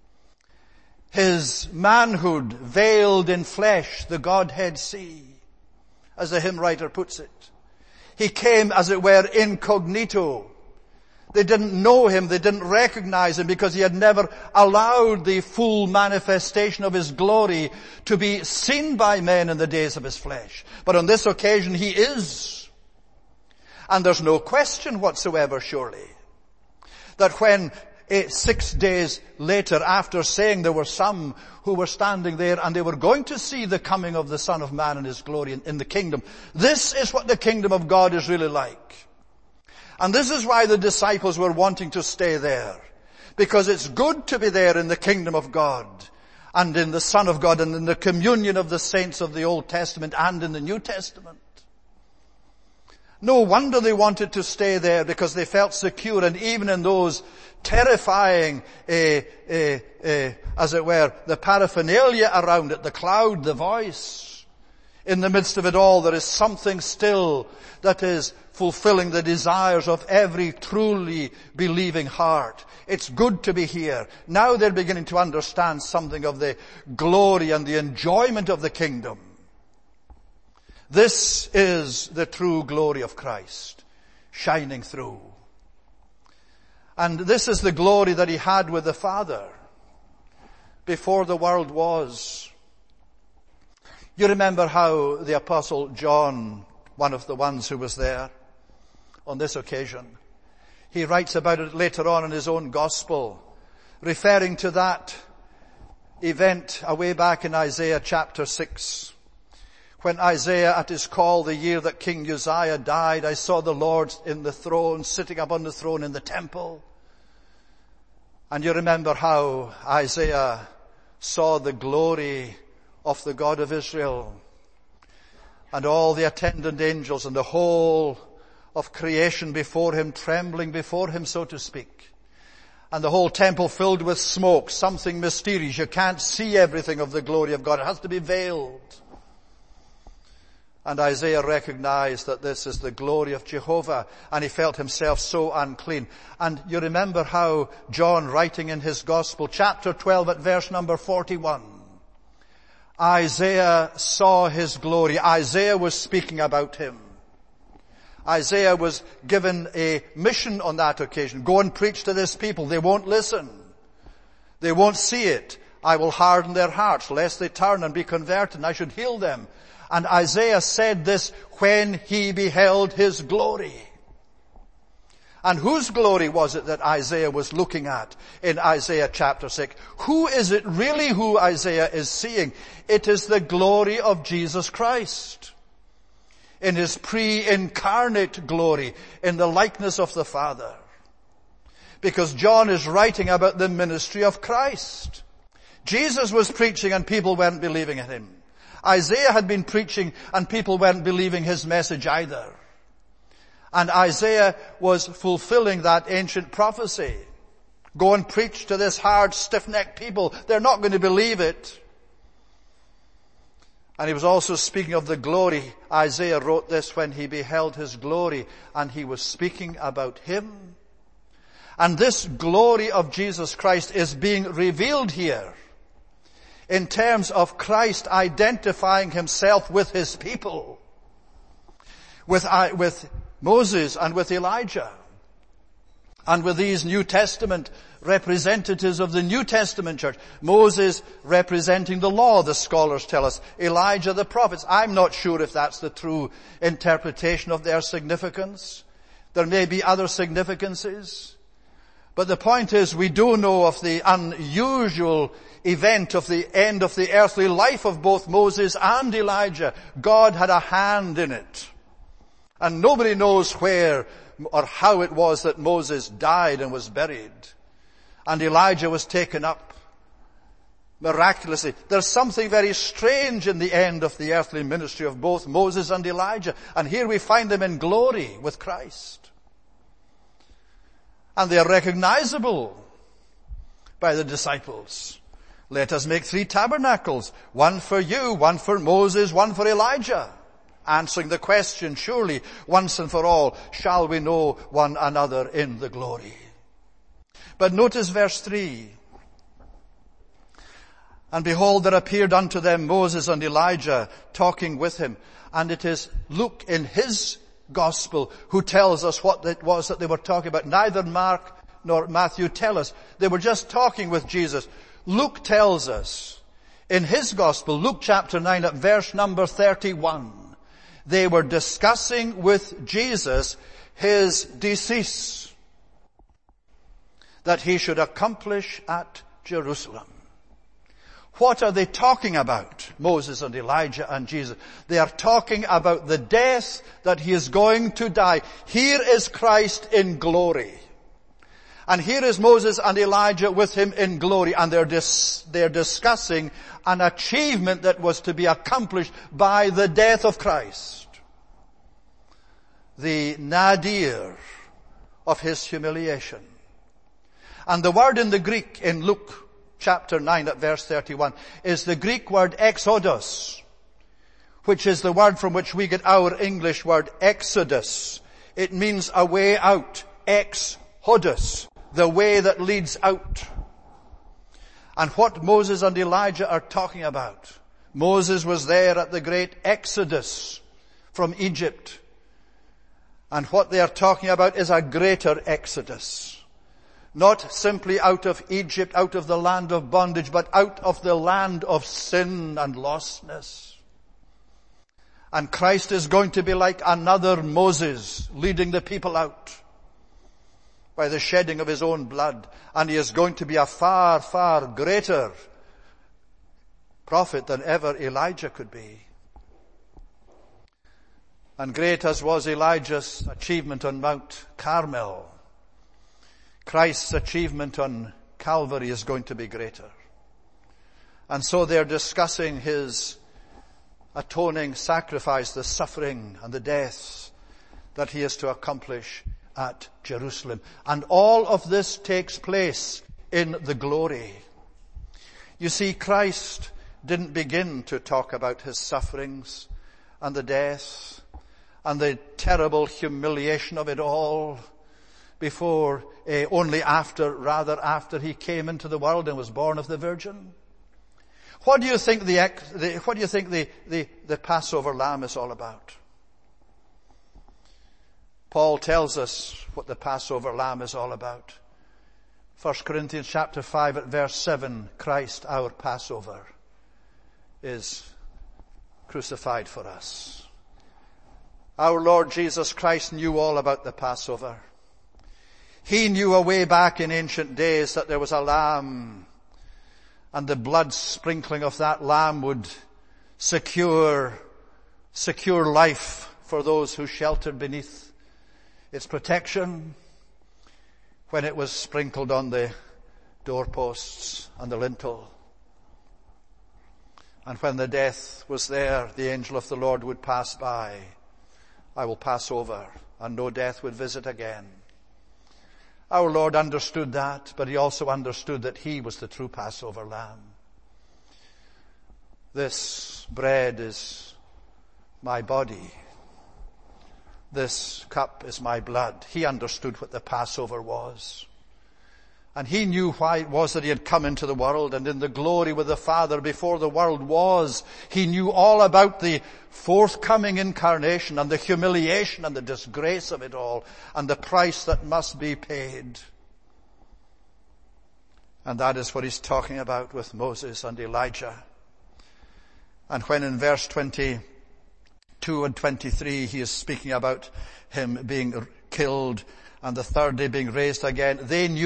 Speaker 1: His manhood veiled in flesh, the Godhead see, as the hymn writer puts it. He came, as it were, incognito. They didn't know Him, they didn't recognize Him because He had never allowed the full manifestation of His glory to be seen by men in the days of His flesh. But on this occasion He is. And there's no question whatsoever, surely, that when 6 days later, after saying there were some who were standing there and they were going to see the coming of the Son of Man in His glory in the kingdom, this is what the kingdom of God is really like. And this is why the disciples were wanting to stay there. Because it's good to be there in the kingdom of God and in the Son of God and in the communion of the saints of the Old Testament and in the New Testament. No wonder they wanted to stay there, because they felt secure. And even in those terrifying, as it were, the paraphernalia around it, the cloud, the voice, in the midst of it all, there is something still that is fulfilling the desires of every truly believing heart. It's good to be here. Now they're beginning to understand something of the glory and the enjoyment of the kingdom. This is the true glory of Christ shining through. And this is the glory that he had with the Father before the world was. You remember how the Apostle John, one of the ones who was there on this occasion, he writes about it later on in his own gospel, referring to that event away back in Isaiah chapter 6. When Isaiah, at his call, the year that King Uzziah died, I saw the Lord in the throne, sitting upon the throne in the temple. And you remember how Isaiah saw the glory of the God of Israel, and all the attendant angels and the whole of creation before him, trembling before him, so to speak. And the whole temple filled with smoke, something mysterious. You can't see everything of the glory of God. It has to be veiled. And Isaiah recognized that this is the glory of Jehovah, and he felt himself so unclean. And you remember how John, writing in his gospel, chapter 12 at verse number 41, Isaiah saw his glory. Isaiah was speaking about him. Isaiah was given a mission on that occasion. Go and preach to this people. They won't listen. They won't see it. I will harden their hearts, lest they turn and be converted, and I should heal them. And Isaiah said this when he beheld his glory. And whose glory was it that Isaiah was looking at in Isaiah chapter 6? Who is it really who Isaiah is seeing? It is the glory of Jesus Christ, in his pre-incarnate glory, in the likeness of the Father. Because John is writing about the ministry of Christ. Jesus was preaching and people weren't believing in him. Isaiah had been preaching and people weren't believing his message either. And Isaiah was fulfilling that ancient prophecy. Go and preach to this hard, stiff-necked people. They're not going to believe it. And he was also speaking of the glory. Isaiah wrote this when he beheld his glory, and he was speaking about him. And this glory of Jesus Christ is being revealed here in terms of Christ identifying himself with his people, with Moses and with Elijah, and with these New Testament representatives of the New Testament church. Moses representing the law, the scholars tell us. Elijah the prophets. I'm not sure if that's the true interpretation of their significance. There may be other significances. But the point is, we do know of the unusual event of the end of the earthly life of both Moses and Elijah. God had a hand in it. And nobody knows where or how it was that Moses died and was buried, and Elijah was taken up miraculously. There's something very strange in the end of the earthly ministry of both Moses and Elijah. And here we find them in glory with Christ. And they are recognizable by the disciples. Let us make 3 tabernacles, one for you, one for Moses, one for Elijah. Answering the question, surely, once and for all, shall we know one another in the glory. But notice verse 3. And behold, there appeared unto them Moses and Elijah talking with him. And it is Luke in his gospel who tells us what it was that they were talking about. Neither Mark nor Matthew tell us. They were just talking with Jesus. Luke tells us in his gospel, Luke chapter 9 at verse number 31, they were discussing with Jesus his decease that he should accomplish at Jerusalem. What are they talking about, Moses and Elijah and Jesus? They are talking about the death that he is going to die. Here is Christ in glory. And here is Moses and Elijah with him in glory. And they're discussing an achievement that was to be accomplished by the death of Christ. The nadir of his humiliation. And the word in the Greek in Luke chapter 9 at verse 31 is the Greek word exodus, which is the word from which we get our English word exodus. It means a way out. Exodus, the way that leads out. And what Moses and Elijah are talking about. Moses was there at the great exodus from Egypt. And what they are talking about is a greater exodus. Not simply out of Egypt, out of the land of bondage, but out of the land of sin and lostness. And Christ is going to be like another Moses, leading the people out by the shedding of his own blood. And he is going to be a far, far greater prophet than ever Elijah could be. And great as was Elijah's achievement on Mount Carmel, Christ's achievement on Calvary is going to be greater. And so they're discussing his atoning sacrifice, the suffering and the death that he is to accomplish at Jerusalem. And all of this takes place in the glory. You see, Christ didn't begin to talk about his sufferings and the death and the terrible humiliation of it all only after he came into the world and was born of the Virgin. What do you think the Passover lamb is all about? Paul tells us what the Passover lamb is all about. 1 Corinthians chapter 5 at verse 7, Christ, our Passover, is crucified for us. Our Lord Jesus Christ knew all about the Passover. He knew away back in ancient days that there was a lamb, and the blood sprinkling of that lamb would secure life for those who sheltered beneath its protection when it was sprinkled on the doorposts and the lintel. And when the death was there, the angel of the Lord would pass by. I will pass over, and no death would visit again. Our Lord understood that, but he also understood that he was the true Passover lamb. This bread is my body. This cup is my blood. He understood what the Passover was. And he knew why it was that he had come into the world, and in the glory with the Father before the world was. He knew all about the forthcoming incarnation and the humiliation and the disgrace of it all and the price that must be paid. And that is what he's talking about with Moses and Elijah. And when in verse 22 and 23 he is speaking about him being killed and the third day being raised again,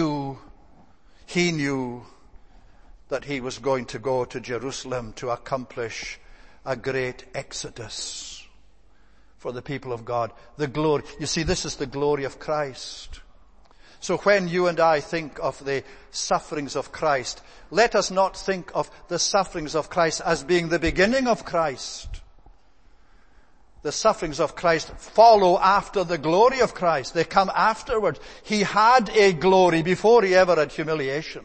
Speaker 1: he knew that he was going to go to Jerusalem to accomplish a great exodus for the people of God. The glory. You see, this is the glory of Christ. So when you and I think of the sufferings of Christ, let us not think of the sufferings of Christ as being the beginning of Christ. The sufferings of Christ follow after the glory of Christ. They come afterwards. He had a glory before he ever had humiliation.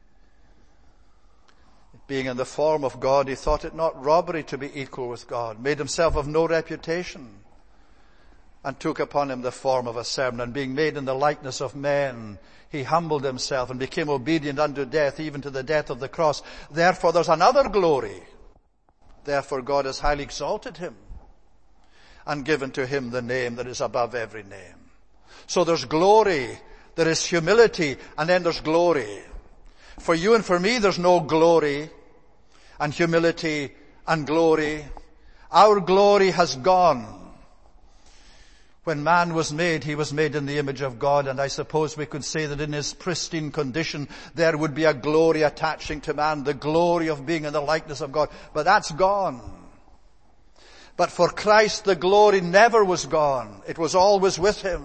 Speaker 1: Being in the form of God, he thought it not robbery to be equal with God, made himself of no reputation, and took upon him the form of a servant. And being made in the likeness of men, he humbled himself and became obedient unto death, even to the death of the cross. Therefore there's another glory. Therefore God has highly exalted him and given to him the name that is above every name. So there's glory, there is humility, and then there's glory. For you and for me, there's no glory and humility and glory. Our glory has gone. When man was made, he was made in the image of God, and I suppose we could say that in his pristine condition, there would be a glory attaching to man, the glory of being in the likeness of God. But that's gone. But for Christ, the glory never was gone. It was always with him.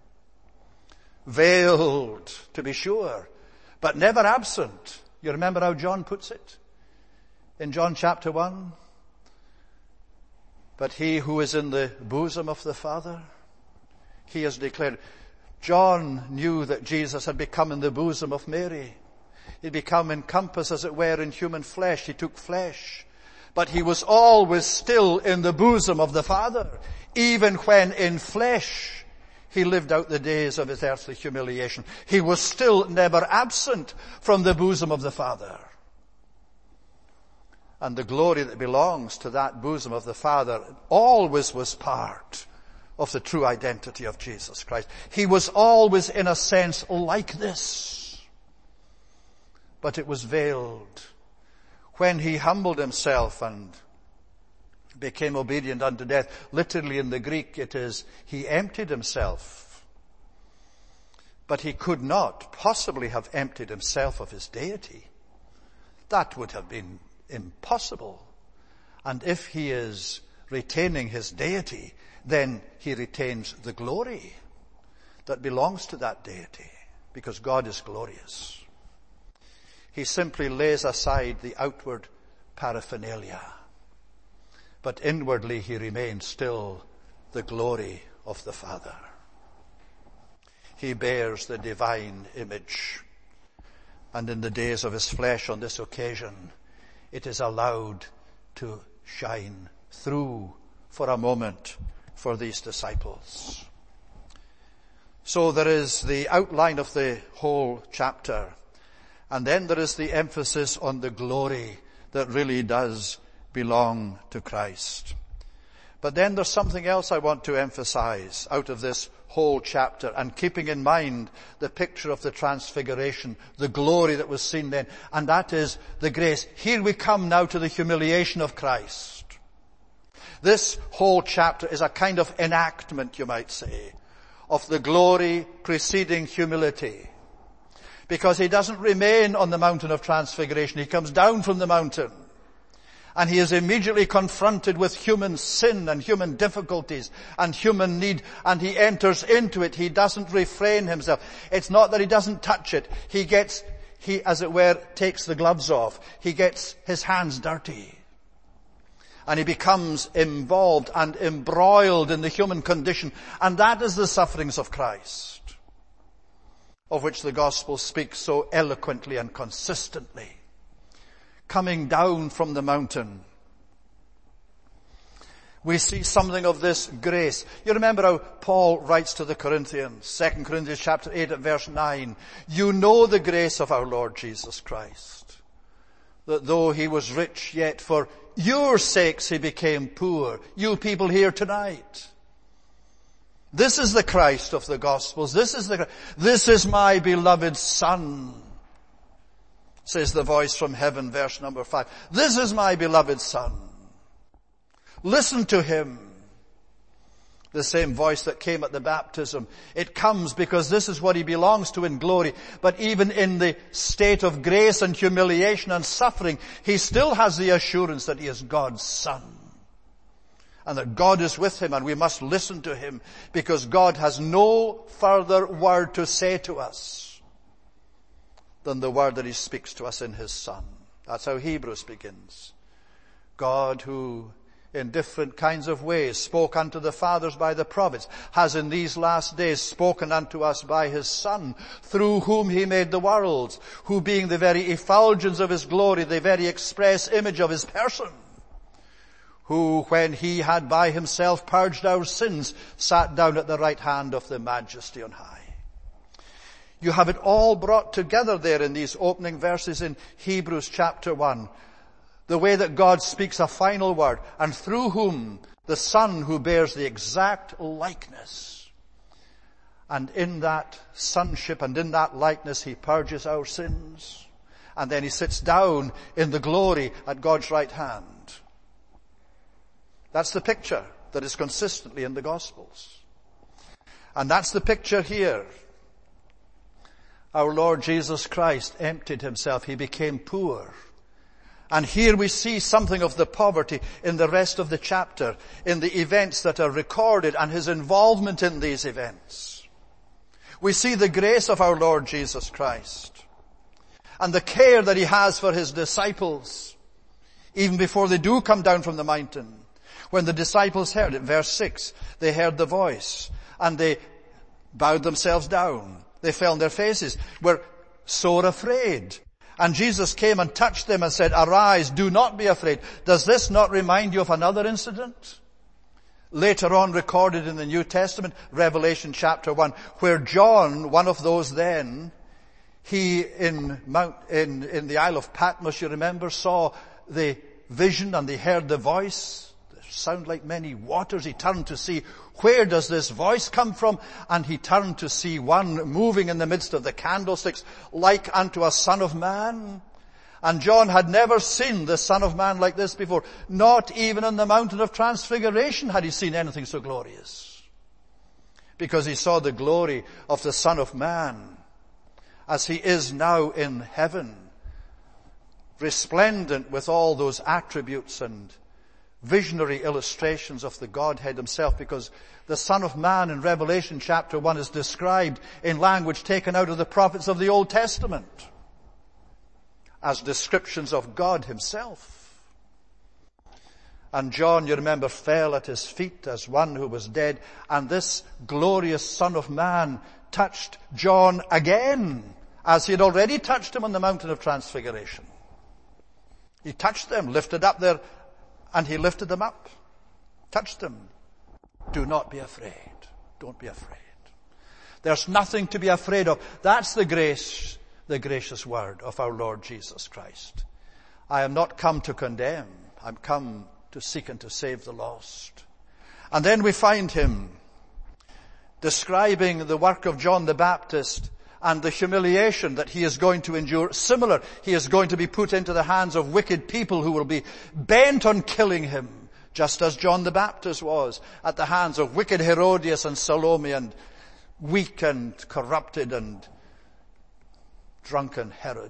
Speaker 1: Veiled, to be sure, but never absent. You remember how John puts it in John chapter 1? But he who is in the bosom of the Father, he has declared. John knew that Jesus had become in the bosom of Mary. He'd become encompassed, as it were, in human flesh. He took flesh. But he was always still in the bosom of the Father, even when in flesh he lived out the days of his earthly humiliation. He was still never absent from the bosom of the Father. And the glory that belongs to that bosom of the Father always was part of the true identity of Jesus Christ. He was always, in a sense, like this. but it was veiled. When he humbled himself and became obedient unto death, literally in the Greek it is, he emptied himself. But he could not possibly have emptied himself of his deity. That would have been impossible. And if he is retaining his deity, then he retains the glory that belongs to that deity, because God is glorious. He simply lays aside the outward paraphernalia, but inwardly he remains still the glory of the Father. He bears the divine image, and in the days of his flesh on this occasion, it is allowed to shine through for a moment for these disciples. So there is the outline of the whole chapter, and then there is the emphasis on the glory that really does belong to Christ. But then there's something else I want to emphasize out of this whole chapter, and keeping in mind the picture of the transfiguration, the glory that was seen then, and that is the grace. Here we come now to the humiliation of Christ. This whole chapter is a kind of enactment, you might say, of the glory preceding humility. Because he doesn't remain on the mountain of transfiguration. He comes down from the mountain. And he is immediately confronted with human sin and human difficulties and human need. And he enters into it. He doesn't refrain himself. It's not that he doesn't touch it. He, as it were, takes the gloves off. He gets his hands dirty. And he becomes involved and embroiled in the human condition. And that is the sufferings of Christ, of which the gospel speaks so eloquently and consistently. Coming down from the mountain, we see something of this grace. You remember how Paul writes to the Corinthians, 2 Corinthians chapter 8 at verse 9. You know the grace of our Lord Jesus Christ, that though he was rich, yet for your sakes he became poor. You people here tonight. This is the Christ of the Gospels. This is my beloved Son, says the voice from heaven, verse number 5. This is my beloved Son. Listen to him. The same voice that came at the baptism. It comes because this is what he belongs to in glory. But even in the state of grace and humiliation and suffering, he still has the assurance that he is God's Son. And that God is with him, and we must listen to him, because God has no further word to say to us than the word that he speaks to us in his Son. That's how Hebrews begins. God, who in different kinds of ways spoke unto the fathers by the prophets, has in these last days spoken unto us by his Son, through whom he made the worlds, who being the very effulgence of his glory, the very express image of his person, who, when he had by himself purged our sins, sat down at the right hand of the Majesty on high. You have it all brought together there in these opening verses in Hebrews chapter 1. The way that God speaks a final word, and through whom the Son, who bears the exact likeness. And in that sonship and in that likeness he purges our sins. And then he sits down in the glory at God's right hand. That's the picture that is consistently in the Gospels. And that's the picture here. Our Lord Jesus Christ emptied himself. He became poor. And here we see something of the poverty in the rest of the chapter, in the events that are recorded and his involvement in these events. We see the grace of our Lord Jesus Christ and the care that he has for his disciples, even before they do come down from the mountain. When the disciples heard it, verse 6, they heard the voice and they bowed themselves down. They fell on their faces, were sore afraid. And Jesus came and touched them and said, arise, do not be afraid. Does this not remind you of another incident? Later on recorded in the New Testament, Revelation chapter 1, where John, one of those then, he in the Isle of Patmos, you remember, saw the vision and they heard the voice, the sound like many waters. He turned to see, where does this voice come from? And he turned to see one moving in the midst of the candlesticks, like unto a son of man. And John had never seen the Son of Man like this before. Not even on the mountain of transfiguration had he seen anything so glorious. Because he saw the glory of the Son of Man as he is now in heaven, resplendent with all those attributes and visionary illustrations of the Godhead himself, because the Son of Man in Revelation chapter 1 is described in language taken out of the prophets of the Old Testament as descriptions of God himself. And John, you remember, fell at his feet as one who was dead, and this glorious Son of Man touched John again, as he had already touched him on the mountain of transfiguration. He touched them, lifted up there, and he lifted them up. Touched them. Do not be afraid. Don't be afraid. There's nothing to be afraid of. That's the gracious word of our Lord Jesus Christ. I am not come to condemn. I'm come to seek and to save the lost. And then we find him describing the work of John the Baptist and the humiliation that he is going to endure. Similar, he is going to be put into the hands of wicked people who will be bent on killing him, just as John the Baptist was at the hands of wicked Herodias and Salome and weak and corrupted and drunken Herod.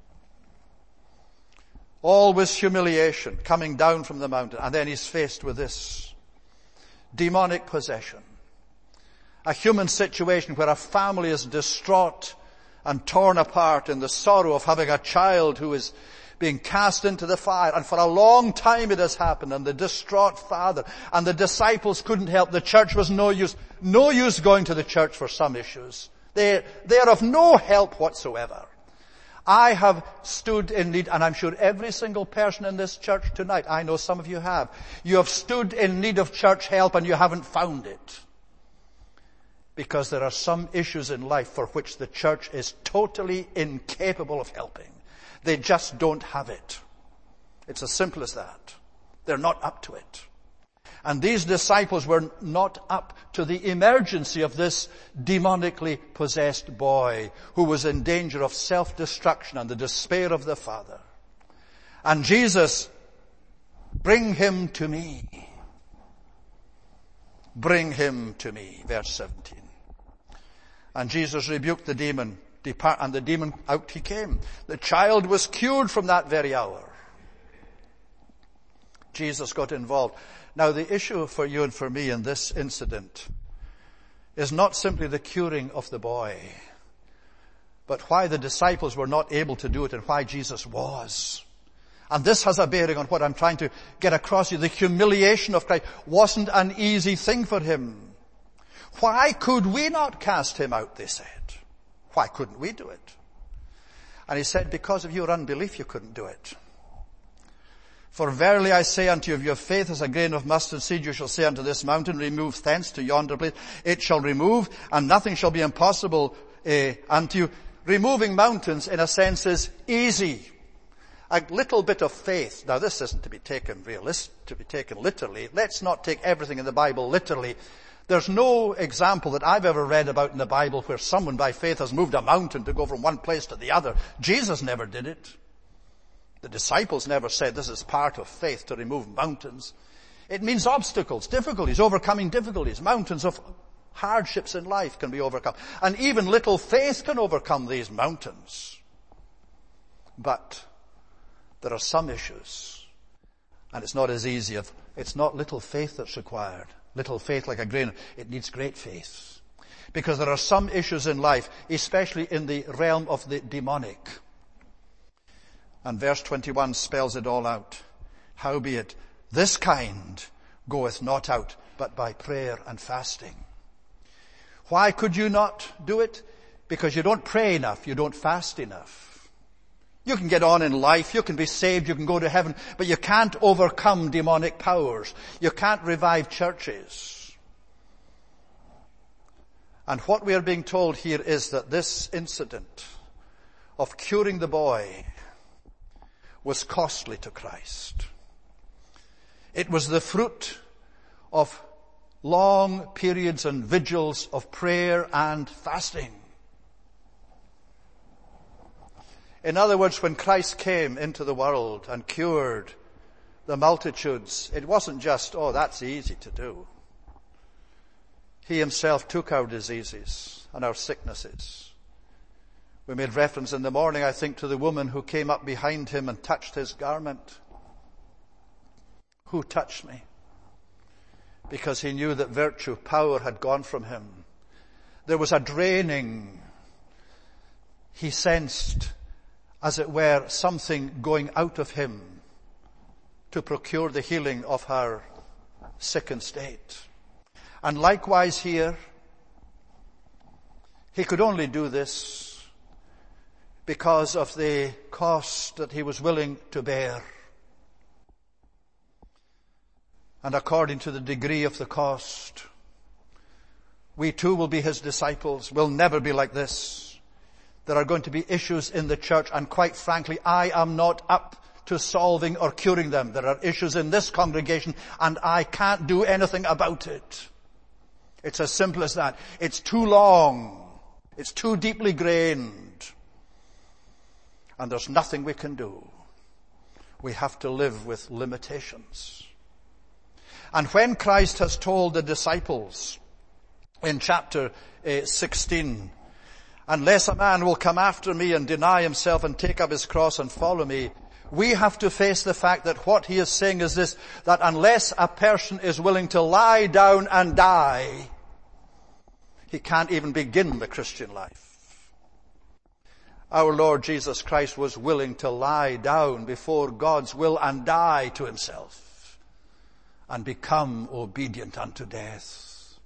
Speaker 1: Always humiliation coming down from the mountain. And then he's faced with this demonic possession. A human situation where a family is distraught and torn apart in the sorrow of having a child who is being cast into the fire. And for a long time it has happened, and the distraught father and the disciples couldn't help. The church was no use. No use going to the church for some issues. They are of no help whatsoever. I have stood in need, and I'm sure every single person in this church tonight, I know some of you have. You have stood in need of church help and you haven't found it. Because there are some issues in life for which the church is totally incapable of helping. They just don't have it. It's as simple as that. They're not up to it. And these disciples were not up to the emergency of this demonically possessed boy who was in danger of self-destruction and the despair of the father. And Jesus, bring him to me. Bring him to me. Verse 17. And Jesus rebuked the demon, and the demon, out he came. The child was cured from that very hour. Jesus got involved. Now the issue for you and for me in this incident is not simply the curing of the boy, but why the disciples were not able to do it and why Jesus was. And this has a bearing on what I'm trying to get across to you. The humiliation of Christ wasn't an easy thing for him. Why could we not cast him out, they said. Why couldn't we do it? And he said, because of your unbelief you couldn't do it. For verily I say unto you, if your faith is a grain of mustard seed, you shall say unto this mountain, remove thence to yonder place. It shall remove, and nothing shall be impossible unto you. Removing mountains, in a sense, is easy. A little bit of faith. Now this isn't to be taken literally. Let's not take everything in the Bible literally. There's no example that I've ever read about in the Bible where someone by faith has moved a mountain to go from one place to the other. Jesus never did it. The disciples never said this is part of faith to remove mountains. It means obstacles, difficulties, overcoming difficulties. Mountains of hardships in life can be overcome. And even little faith can overcome these mountains. But there are some issues, and it's not as easy. It's not little faith that's required. Little faith like a grain. It needs great faith. Because there are some issues in life, especially in the realm of the demonic. And verse 21 spells it all out. Howbeit, this kind goeth not out, but by prayer and fasting. Why could you not do it? Because you don't pray enough, you don't fast enough. You can get on in life, you can be saved, you can go to heaven, but you can't overcome demonic powers. You can't revive churches. And what we are being told here is that this incident of curing the boy was costly to Christ. It was the fruit of long periods and vigils of prayer and fasting. In other words, when Christ came into the world and cured the multitudes, it wasn't just, oh, that's easy to do. He himself took our diseases and our sicknesses. We made reference in the morning, I think, to the woman who came up behind him and touched his garment. Who touched me? Because he knew that virtue, power had gone from him. There was a draining. He sensed, as it were, something going out of him to procure the healing of her sickened state. And likewise here, he could only do this because of the cost that he was willing to bear. And according to the degree of the cost, we too will be his disciples. We'll never be like this. There are going to be issues in the church, and quite frankly, I am not up to solving or curing them. There are issues in this congregation, and I can't do anything about it. It's as simple as that. It's too long. It's too deeply grained. And there's nothing we can do. We have to live with limitations. And when Christ has told the disciples in chapter 16, unless a man will come after me and deny himself and take up his cross and follow me, we have to face the fact that what he is saying is this, that unless a person is willing to lie down and die, he can't even begin the Christian life. Our Lord Jesus Christ was willing to lie down before God's will and die to himself and become obedient unto death.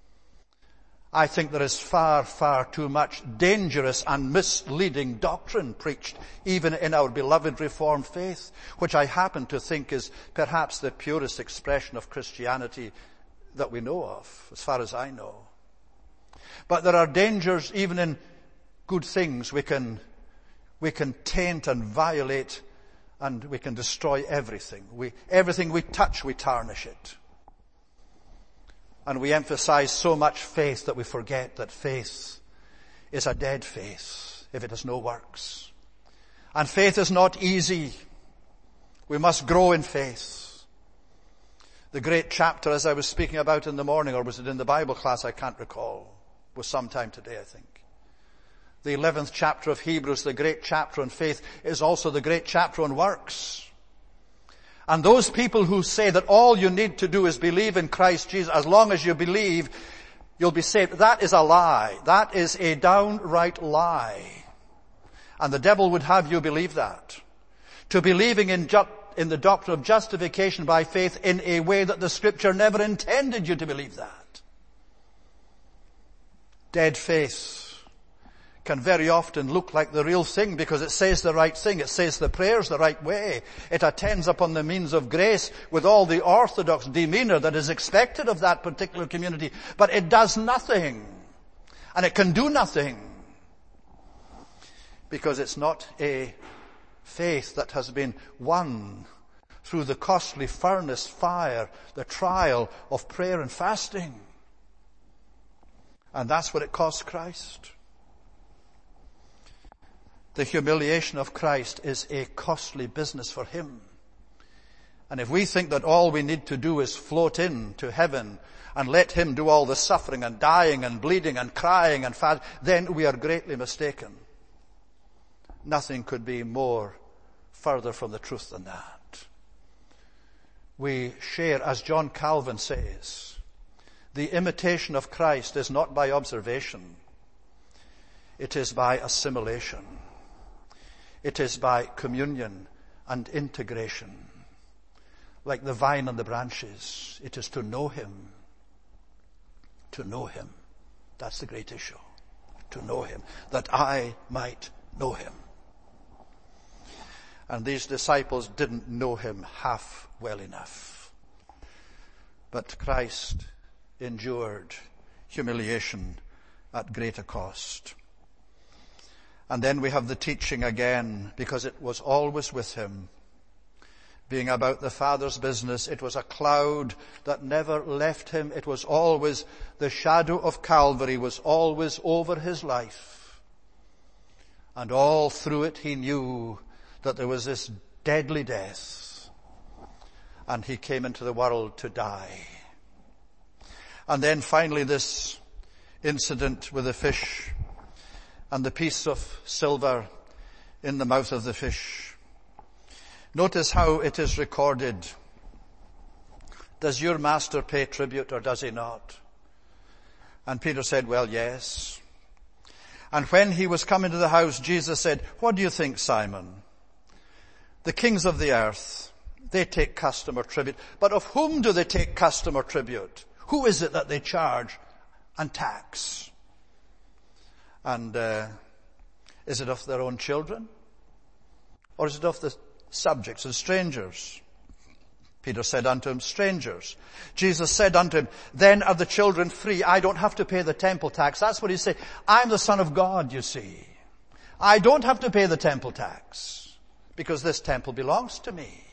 Speaker 1: I think there is far, far too much dangerous and misleading doctrine preached, even in our beloved Reformed faith, which I happen to think is perhaps the purest expression of Christianity that we know of, as far as I know. But there are dangers even in good things. We can taint and violate, and we can destroy everything. Everything we touch, we tarnish it. And we emphasize so much faith that we forget that faith is a dead faith if it has no works. And faith is not easy. We must grow in faith. The great chapter, as I was speaking about in the morning, or was it in the Bible class, I can't recall. It was sometime today, I think. The 11th chapter of Hebrews, the great chapter on faith, is also the great chapter on works. And those people who say that all you need to do is believe in Christ Jesus, as long as you believe, you'll be saved, that is a lie. That is a downright lie. And the devil would have you believe that. To believing in the doctrine of justification by faith in a way that the Scripture never intended you to believe that. Dead faith can very often look like the real thing because it says the right thing. It says the prayers the right way. It attends upon the means of grace with all the orthodox demeanor that is expected of that particular community. But it does nothing. And it can do nothing. Because it's not a faith that has been won through the costly furnace fire, the trial of prayer and fasting. And that's what it cost Christ. The humiliation of Christ is a costly business for him. And if we think that all we need to do is float in to heaven and let him do all the suffering and dying and bleeding and crying and fast, then we are greatly mistaken. Nothing could be more further from the truth than that. We share, as John Calvin says, the imitation of Christ is not by observation. It is by assimilation. It is by communion and integration. Like the vine and the branches, it is to know him. To know him. That's the great issue. To know him. That I might know him. And these disciples didn't know him half well enough. But Christ endured humiliation at greater cost. And then we have the teaching again, because it was always with him. being about the Father's business. It was a cloud that never left him. It was always, the shadow of Calvary was always over his life. And all through it he knew that there was this deadly death. And he came into the world to die. And then finally this incident with the fish and the piece of silver in the mouth of the fish. Notice how it is recorded. Does your master pay tribute or does he not? And Peter said, well, yes. And when he was come into the house, Jesus said, what do you think, Simon? The kings of the earth, they take custom or tribute. But of whom do they take custom or tribute? Who is it that they charge and tax? And is it of their own children? Or is it of the subjects and strangers? Peter said unto him, strangers. Jesus said unto him, then are the children free. I don't have to pay the temple tax. That's what he's saying. I'm the Son of God, you see. I don't have to pay the temple tax because this temple belongs to me.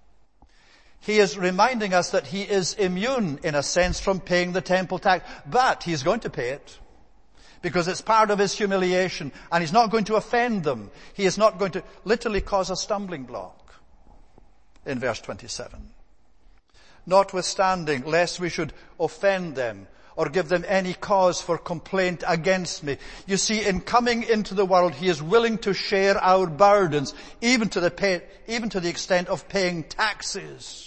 Speaker 1: He is reminding us that he is immune, in a sense, from paying the temple tax, but he's going to pay it because it's part of his humiliation, and he's not going to offend them. He is not going to literally cause a stumbling block in verse 27. Notwithstanding, lest we should offend them or give them any cause for complaint against me. You see, in coming into the world, he is willing to share our burdens, even to the extent of paying taxes.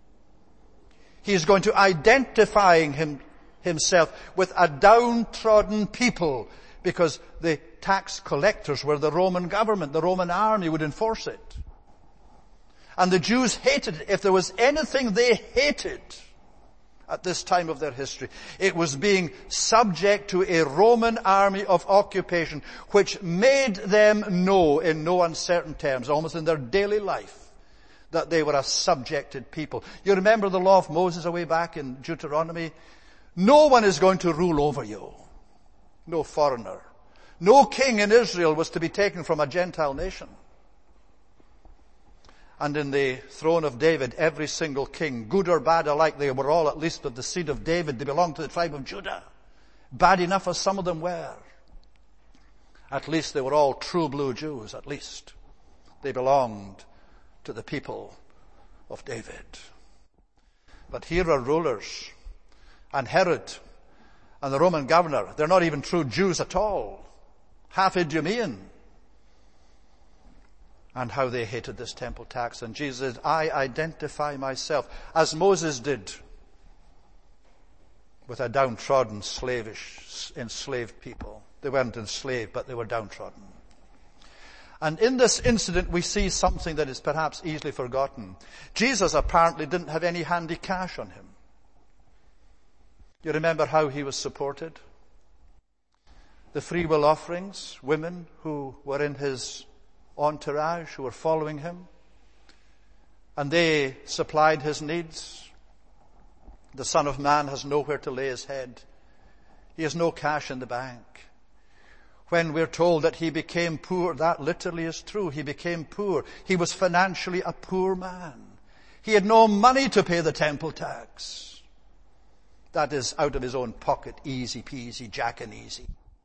Speaker 1: He is going to identify himself with a downtrodden people, because the tax collectors were the Roman government. The Roman army would enforce it. And the Jews hated it. If there was anything they hated at this time of their history, it was being subject to a Roman army of occupation, which made them know in no uncertain terms, almost in their daily life, that they were a subjected people. You remember the law of Moses away back in Deuteronomy? No one is going to rule over you. No foreigner. No king in Israel was to be taken from a Gentile nation. And in the throne of David, every single king, good or bad alike, they were all at least of the seed of David. They belonged to the tribe of Judah. Bad enough as some of them were. At least they were all true blue Jews, at least. They belonged to the people of David. But here are rulers, and Herod and the Roman governor. They're not even true Jews at all. Half Idumean. And how they hated this temple tax. And Jesus said, I identify myself, as Moses did, with a downtrodden, slavish, enslaved people. They weren't enslaved, but they were downtrodden. And in this incident, we see something that is perhaps easily forgotten. Jesus apparently didn't have any handy cash on him. You remember how he was supported? The free will offerings, women who were in his entourage, who were following him, and they supplied his needs. The Son of Man has nowhere to lay his head. He has no cash in the bank. When we're told that he became poor, that literally is true. He became poor. He was financially a poor man. He had no money to pay the temple tax. That is out of his own pocket, easy peasy, jack and easy.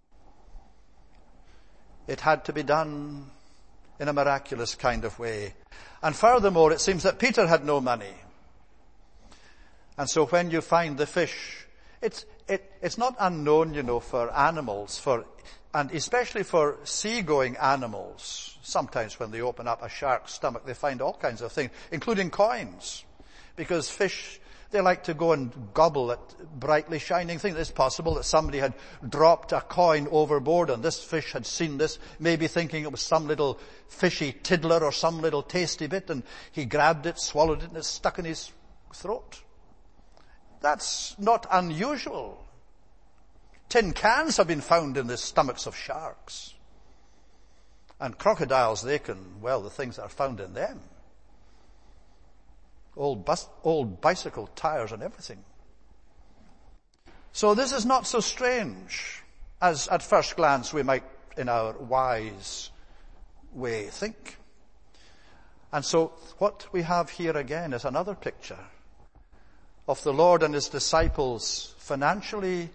Speaker 1: It had to be done in a miraculous kind of way. And furthermore, it seems that Peter had no money. And so when you find the fish, it's not unknown, for animals, and especially for sea-going animals. Sometimes when they open up a shark's stomach, they find all kinds of things, including coins. Because fish, they like to go and gobble at brightly shining things. It's possible that somebody had dropped a coin overboard and this fish had seen this, maybe thinking it was some little fishy tiddler or some little tasty bit, and he grabbed it, swallowed it, and it's stuck in his throat. That's not unusual. Tin cans have been found in the stomachs of sharks. And crocodiles, the things that are found in them. Old bicycle tires and everything. So this is not so strange as at first glance we might, in our wise way, think. And so what we have here again is another picture of the Lord and his disciples financially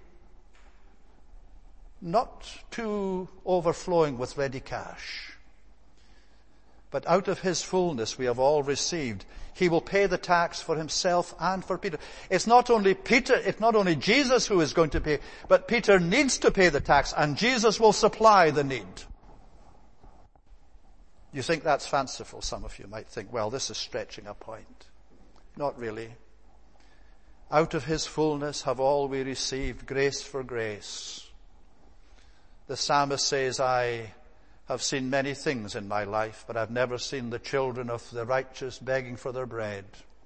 Speaker 1: not too overflowing with ready cash. But out of his fullness we have all received. He will pay the tax for himself and for Peter. It's not only Jesus who is going to pay, but Peter needs to pay the tax, and Jesus will supply the need. You think that's fanciful? Some of you might think, well, this is stretching a point. Not really. Out of his fullness have all we received, grace for grace. The psalmist says, I have seen many things in my life, but I've never seen the children of the righteous begging for their bread.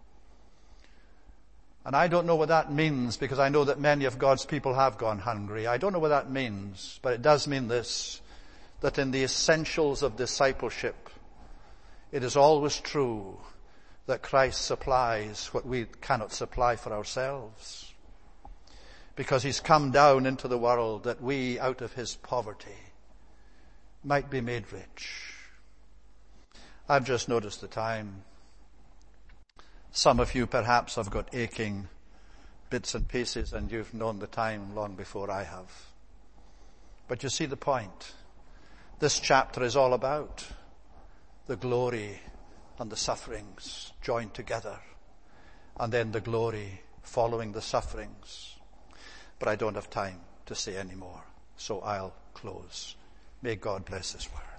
Speaker 1: And I don't know what that means, because I know that many of God's people have gone hungry. I don't know what that means, but it does mean this, that in the essentials of discipleship, it is always true that Christ supplies what we cannot supply for ourselves. Because he's come down into the world that we, out of his poverty, might be made rich. I've just noticed the time. Some of you perhaps have got aching bits and pieces, and you've known the time long before I have. But you see the point. This chapter is all about the glory and the sufferings joined together, and then the glory following the sufferings. But I don't have time to say any more, so I'll close. May God bless his word.